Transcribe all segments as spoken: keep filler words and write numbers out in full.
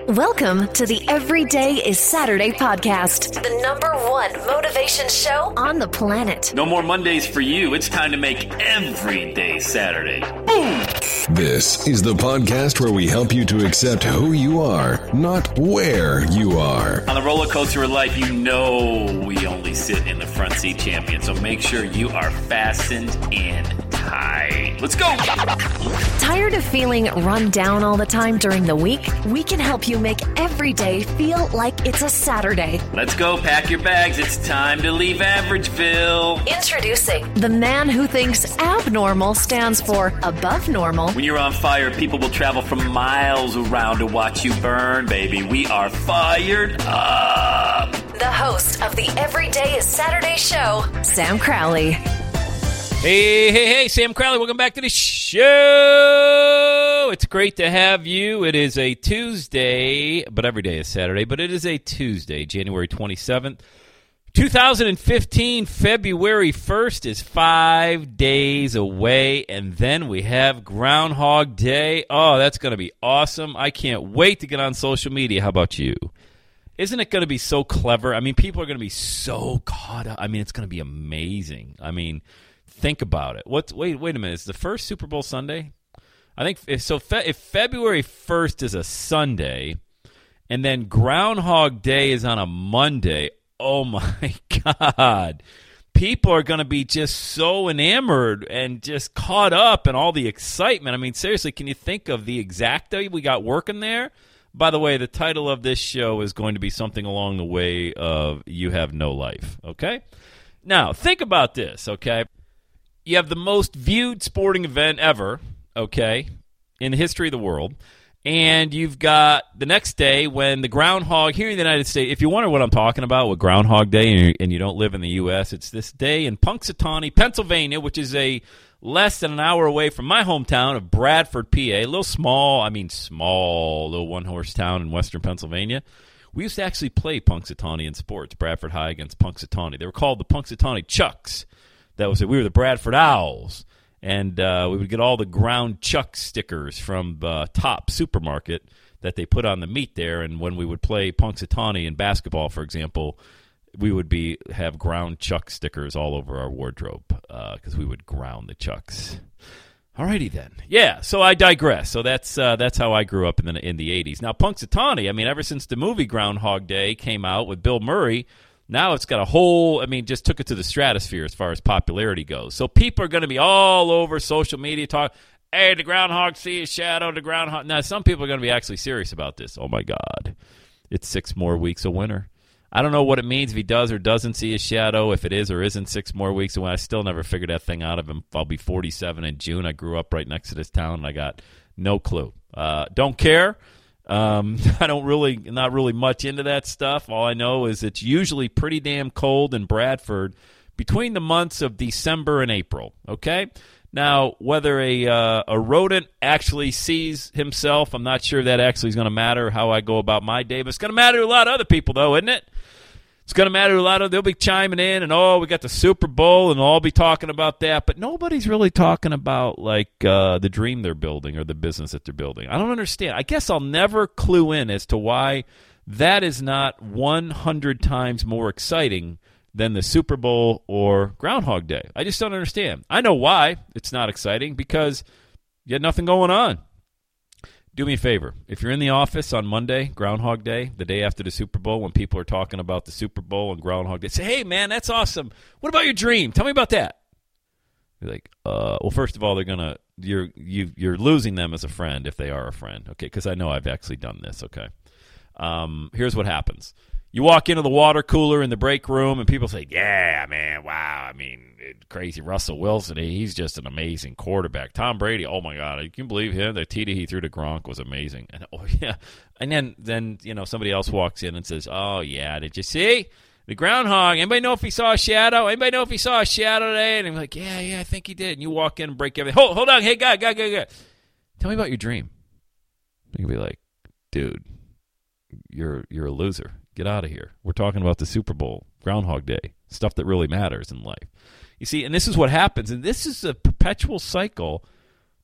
Welcome to the Every Day is Saturday podcast, the number one motivation show on the planet. No more Mondays for you. It's time to make every day Saturday. Boom! This is the podcast where we help you to accept who you are, not where you are. On the roller coaster of life, you know we only sit in the front seat, champion. So make sure you are fastened in tight. Let's go! Tired of feeling run down all the time during the week? We can help you make every day feel like it's a Saturday. Let's go. Pack your bags. It's time to leave Averageville. Introducing the man who thinks abnormal stands for above normal. When you're on fire, people will travel from miles around to watch you burn, baby. We are fired up. The host of the Every Day is Saturday show, Sam Crowley. Hey, hey, hey, Sam Crowley, welcome back to the show. It's great to have you. It is a Tuesday, but every day is Saturday, but it is a Tuesday, January twenty-seventh, twenty fifteen. February first is five days away, and then we have Groundhog Day. Oh, that's going to be awesome. I can't wait to get on social media. How about you? Isn't it going to be so clever? I mean, people are going to be so caught up. I mean, it's going to be amazing. I mean, think about it. What's wait, wait a minute. Is the first Super Bowl Sunday? I think if, so. Fe, if February first is a Sunday, and then Groundhog Day is on a Monday, oh my God! People are going to be just so enamored and just caught up in all the excitement. I mean, seriously, can you think of the Exacta we got working there? By the way, the title of this show is going to be something along the way of "You Have No Life." Okay. Now think about this. Okay. You have the most viewed sporting event ever, okay, in the history of the world, and you've got the next day when the groundhog here in the United States, if you wonder what I'm talking about with Groundhog Day and you, and you don't live in the U S, it's this day in Punxsutawney, Pennsylvania, which is a less than an hour away from my hometown of Bradford, P A, a little small, I mean small, little one-horse town in western Pennsylvania. We used to actually play Punxsutawney in sports, Bradford High against Punxsutawney. They were called the Punxsutawney Chucks. That was it. We were the Bradford Owls, and uh, we would get all the ground chuck stickers from the Top Supermarket that they put on the meat there. And when we would play Punxsutawney in basketball, for example, we would be have ground chuck stickers all over our wardrobe because uh, we would ground the chucks. Alrighty then, yeah. So I digress. So that's uh, that's how I grew up in the in the eighties. Now Punxsutawney, I mean, ever since the movie Groundhog Day came out with Bill Murray. Now it's got a whole, I mean, just took it to the stratosphere as far as popularity goes. So people are going to be all over social media talking, hey, the groundhog see his shadow, the groundhog. Now, some people are going to be actually serious about this. Oh, my God. It's six more weeks of winter. I don't know what it means if he does or doesn't see his shadow, if it is or isn't six more weeks away. I still never figured that thing out of him. I'll be forty-seven in June. I grew up right next to this town, and I got no clue. Uh, don't care. Um, I don't really, not really much into that stuff. All I know is it's usually pretty damn cold in Bradford between the months of December and April. Okay, now whether a uh, a rodent actually sees himself, I'm not sure that actually is going to matter how I go about my day. But it's going to matter to a lot of other people, though, isn't it? It's going to matter to a lot of. They'll be chiming in, and oh, we got the Super Bowl, and they'll all be talking about that. But nobody's really talking about like uh, the dream they're building or the business that they're building. I don't understand. I guess I'll never clue in as to why that is not one hundred times more exciting than the Super Bowl or Groundhog Day. I just don't understand. I know why it's not exciting because you had nothing going on. Do me a favor. If you're in the office on Monday, Groundhog Day, the day after the Super Bowl, when people are talking about the Super Bowl and Groundhog Day, say, hey, man, that's awesome. What about your dream? Tell me about that. You're like, uh, well, first of all, they're going to, you're you, you're losing them as a friend if they are a friend, okay, because I know I've actually done this, okay. Um, here's what happens. You walk into the water cooler in the break room, and people say, yeah, man, wow, I mean, crazy Russell Wilson, he's just an amazing quarterback. Tom Brady, oh, my God, you can believe him. The T D he threw to Gronk was amazing. And, oh, yeah. And then, then, you know, somebody else walks in and says, oh, yeah, did you see? The groundhog, anybody know if he saw a shadow? Anybody know if he saw a shadow today? And I'm like, yeah, yeah, I think he did. And you walk in and break everything. Hold, hold on, hey, guy, guy, guy, guy. Tell me about your dream. You can be like, dude, you're you're a loser. Get out of here. We're talking about the Super Bowl, Groundhog Day, stuff that really matters in life. You see, and this is what happens, and this is a perpetual cycle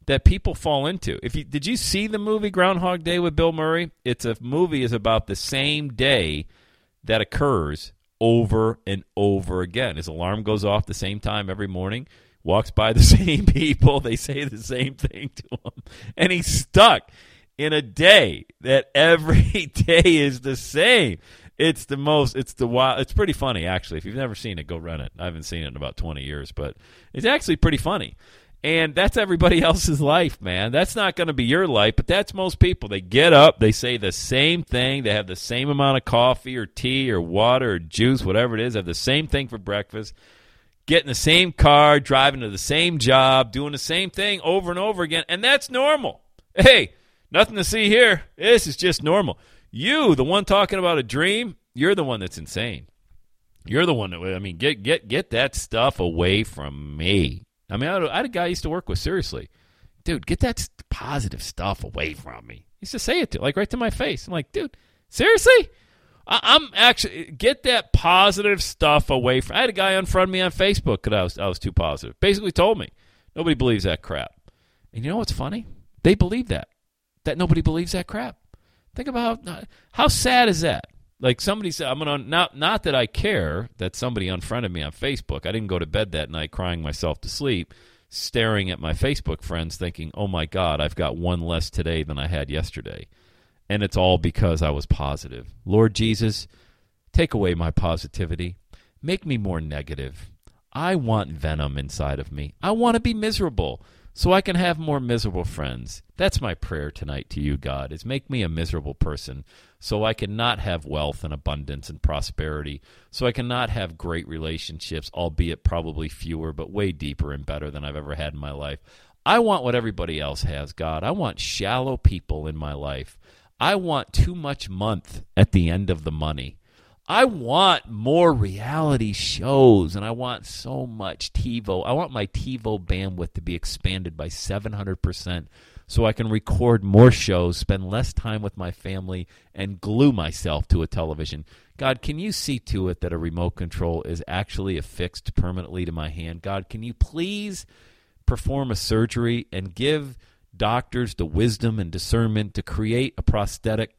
that people fall into. If you did you see the movie Groundhog Day with Bill Murray? It's a movie is about the same day that occurs over and over again. His alarm goes off the same time every morning, walks by the same people, they say the same thing to him, and he's stuck in a day that every day is the same. It's the most, it's the wild, it's pretty funny, actually. If you've never seen it, go rent it. I haven't seen it in about twenty years, but it's actually pretty funny. And that's everybody else's life, man. That's not going to be your life, but that's most people. They get up, they say the same thing, they have the same amount of coffee or tea or water or juice, whatever it is, have the same thing for breakfast, get in the same car, driving to the same job, doing the same thing over and over again, and that's normal. Hey, nothing to see here. This is just normal. You, the one talking about a dream, you're the one that's insane. You're the one that, I mean, get get get that stuff away from me. I mean, I had, a, I had a guy I used to work with, seriously. Dude, get that positive stuff away from me. He used to say it to, like, right to my face. I'm like, dude, seriously? I, I'm actually, get that positive stuff away from, I had a guy unfriend me on Facebook because I was, I was too positive. Basically told me, nobody believes that crap. And you know what's funny? They believe that, that nobody believes that crap. Think about how, how sad is that? Like somebody said, I'm gonna not not that I care that somebody unfriended me on Facebook. I didn't go to bed that night crying myself to sleep, staring at my Facebook friends, thinking, "Oh my God, I've got one less today than I had yesterday," and it's all because I was positive. Lord Jesus, take away my positivity, make me more negative. I want venom inside of me. I want to be miserable so I can have more miserable friends. That's my prayer tonight to you, God, is make me a miserable person so I can not have wealth and abundance and prosperity, so I can not have great relationships, albeit probably fewer, but way deeper and better than I've ever had in my life. I want what everybody else has, God. I want shallow people in my life. I want too much month at the end of the money. I want more reality shows, and I want so much TiVo. I want my TiVo bandwidth to be expanded by seven hundred percent so I can record more shows, spend less time with my family, and glue myself to a television. God, can you see to it that a remote control is actually affixed permanently to my hand? God, can you please perform a surgery and give doctors the wisdom and discernment to create a prosthetic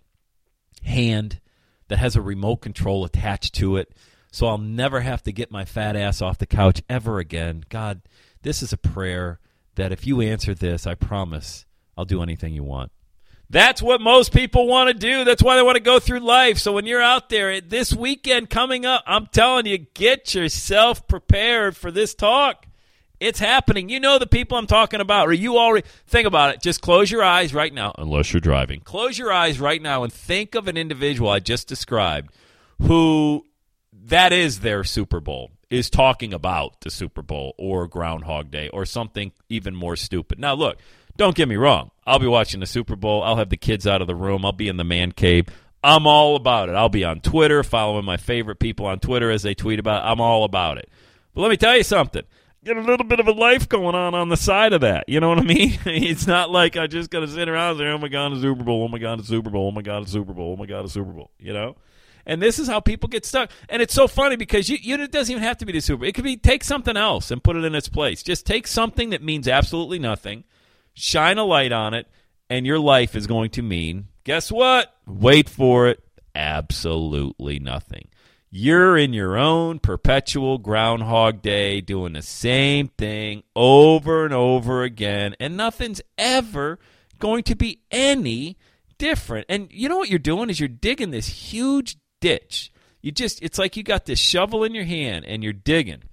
hand that has a remote control attached to it, so I'll never have to get my fat ass off the couch ever again. God, this is a prayer that if you answer this, I promise I'll do anything you want. That's what most people want to do. That's why they want to go through life. So when you're out there this weekend coming up, I'm telling you, get yourself prepared for this talk. It's happening. You know the people I'm talking about, or you already think about it. Just close your eyes right now, unless you're driving. Close your eyes right now and think of an individual I just described who that is their Super Bowl, is talking about the Super Bowl or Groundhog Day or something even more stupid. Now, look, don't get me wrong. I'll be watching the Super Bowl. I'll have the kids out of the room. I'll be in the man cave. I'm all about it. I'll be on Twitter, following my favorite people on Twitter as they tweet about it. I'm all about it. But let me tell you something. Get a little bit of a life going on on the side of that. You know what I mean? It's not like I just got to sit around and say, oh, my God, a Super Bowl, oh, my God, a Super Bowl, oh, my God, a Super Bowl, oh, my God, a Super Bowl, you know? And this is how people get stuck. And it's so funny because you, you, it doesn't even have to be the Super Bowl. It could be take something else and put it in its place. Just take something that means absolutely nothing, shine a light on it, and your life is going to mean, guess what? Wait for it, absolutely nothing. You're in your own perpetual Groundhog Day doing the same thing over and over again, and nothing's ever going to be any different. And you know what you're doing is you're digging this huge ditch. You just, it's like you got this shovel in your hand, and you're digging.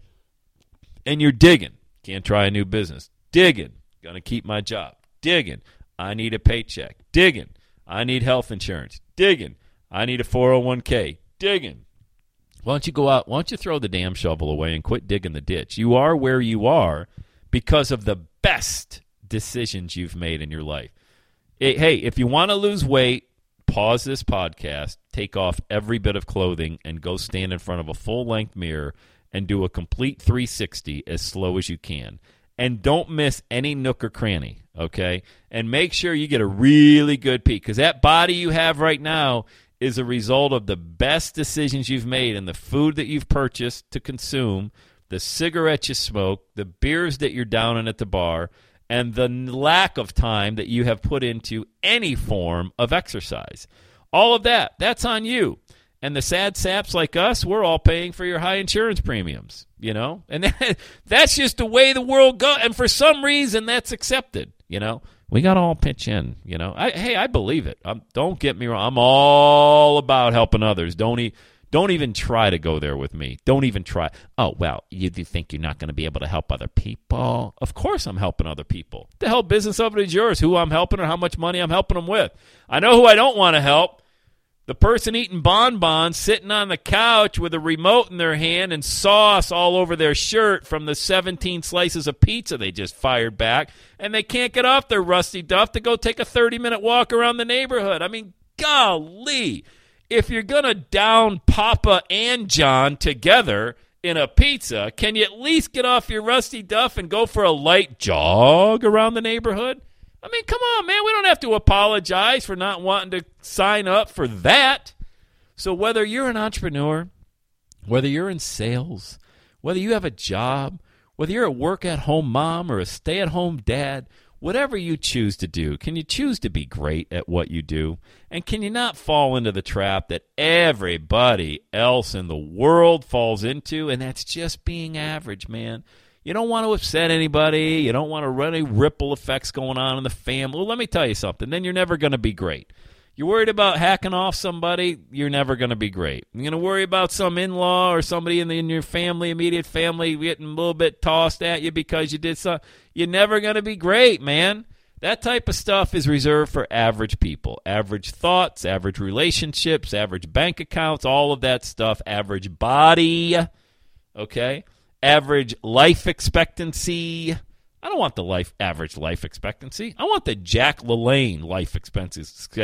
And you're digging. Can't try a new business. Digging. Gonna keep my job. Digging. I need a paycheck. Digging. I need health insurance. Digging. I need a four oh one k. Digging. Why don't you go out? Why don't you throw the damn shovel away and quit digging the ditch? You are where you are because of the best decisions you've made in your life. Hey, if you want to lose weight, pause this podcast, take off every bit of clothing, and go stand in front of a full-length mirror and do a complete three sixty as slow as you can. And don't miss any nook or cranny, okay? And make sure you get a really good peek, because that body you have right now is a result of the best decisions you've made and the food that you've purchased to consume, the cigarettes you smoke, the beers that you're downing at the bar, and the lack of time that you have put into any form of exercise. All of that, that's on you. And the sad saps like us, we're all paying for your high insurance premiums, you know? And that, that's just the way the world goes. And for some reason, that's accepted, you know? We got to all pitch in, you know? I, hey, I believe it. I'm, don't get me wrong. I'm all about helping others. Don't e- Don't even try to go there with me. Don't even try. Oh, well, you, you think you're not going to be able to help other people? Of course I'm helping other people. The hell business of it is yours, who I'm helping or how much money I'm helping them with. I know who I don't want to help. The person eating bonbons, sitting on the couch with a remote in their hand and sauce all over their shirt from the seventeen slices of pizza they just fired back, and they can't get off their rusty duff to go take a thirty-minute walk around the neighborhood. I mean, golly. If you're going to down Papa and John together in a pizza, can you at least get off your rusty duff and go for a light jog around the neighborhood? I mean, come on, man. We don't have to apologize for not wanting to sign up for that. So whether you're an entrepreneur, whether you're in sales, whether you have a job, whether you're a work-at-home mom or a stay-at-home dad, whatever you choose to do, can you choose to be great at what you do? And can you not fall into the trap that everybody else in the world falls into, and that's just being average, man? You don't want to upset anybody. You don't want to run any ripple effects going on in the family. Well, let me tell you something. Then you're never going to be great. You're worried about hacking off somebody, you're never going to be great. You're going to worry about some in-law or somebody in, the, in your family, immediate family, getting a little bit tossed at you because you did something. You're never going to be great, man. That type of stuff is reserved for average people. Average thoughts, average relationships, average bank accounts, all of that stuff. Average body, okay? Average life expectancy. I don't want the life average life expectancy. I want the Jack LaLanne life expectancy.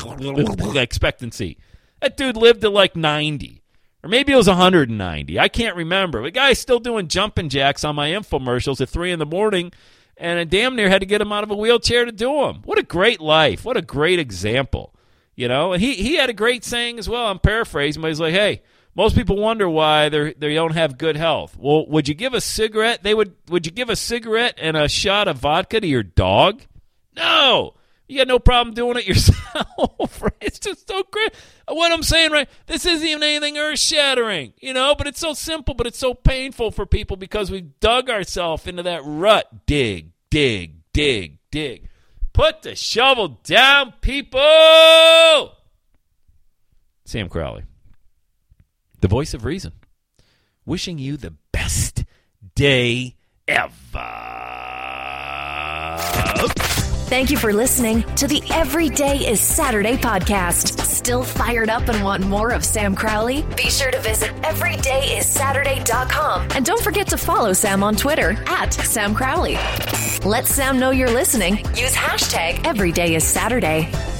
That dude lived to like ninety. Or maybe it was one hundred ninety. I can't remember. The guy's still doing jumping jacks on my infomercials at three in the morning, and I damn near had to get him out of a wheelchair to do them. What a great life. What a great example. You know, and he, he had a great saying as well. I'm paraphrasing, but he's like, hey, most people wonder why they they don't have good health. Well, would you give a cigarette? They would. Would you give a cigarette and a shot of vodka to your dog? No, you got no problem doing it yourself. Right? It's just so great. What I'm saying, right? This isn't even anything earth-shattering, you know. But it's so simple, but it's so painful for people because we've dug ourselves into that rut. Dig, dig, dig, dig. Put the shovel down, people. Sam Crowley, the voice of reason, wishing you the best day ever. Thank you for listening to the Every Day is Saturday podcast. Still fired up and want more of Sam Crowley? Be sure to visit every day is saturday dot com. And don't forget to follow Sam on Twitter at Sam Crowley. Let Sam know you're listening. Use hashtag Every Day is Saturday.